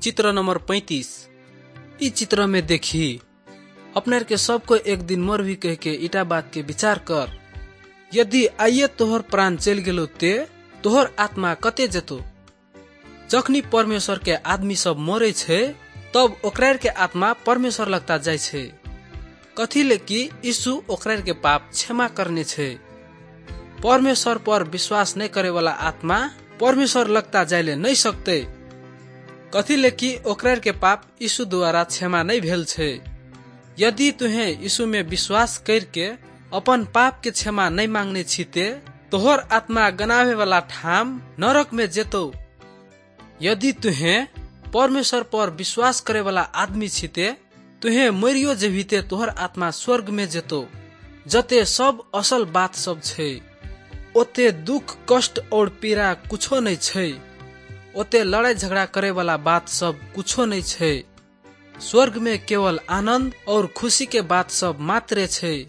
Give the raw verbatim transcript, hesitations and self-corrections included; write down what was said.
चित्र नंबर पैंतीस। इ चित्र में देखी अपने के सबको एक दिन मर भी कह के इटा बात के विचार कर। यदि आइए तोहर प्राण चल गेलो ते तोहर आत्मा कते जेतो। जखनी परमेश्वर के आदमी सब मरे छे तब ओकरा के आत्मा परमेश्वर लगता जाय छे। कथिले कि यीशु ओकरा के पाप क्षमा करने छे। परमेश्वर पर विश्वास नहीं करे वाला आत्मा परमेश्वर लगता जायले नहीं सकते। कथिले कि ओकरा के पाप यीशु द्वारा क्षमा नहीं भेल छे। यदि तुहे यीशु में विश्वास करके अपन पाप के क्षमा नहीं मांगने छिते तोहर आत्मा गनावे वाला ठाम नरक में जेतो। यदि तुहे परमेश्वर पर विश्वास करे वाला आदमी छिते तुहे मरियो जेभिते तोहर आत्मा स्वर्ग में जेतो, जते सब असल बात सब छे। ओते दुख कष्ट और पीड़ा कुछो नहीं छे। ओते लड़ाई झगड़ा करे वाला बात सब कुछो नहीं छे। स्वर्ग में केवल आनंद और खुशी के बात सब मात्र छे।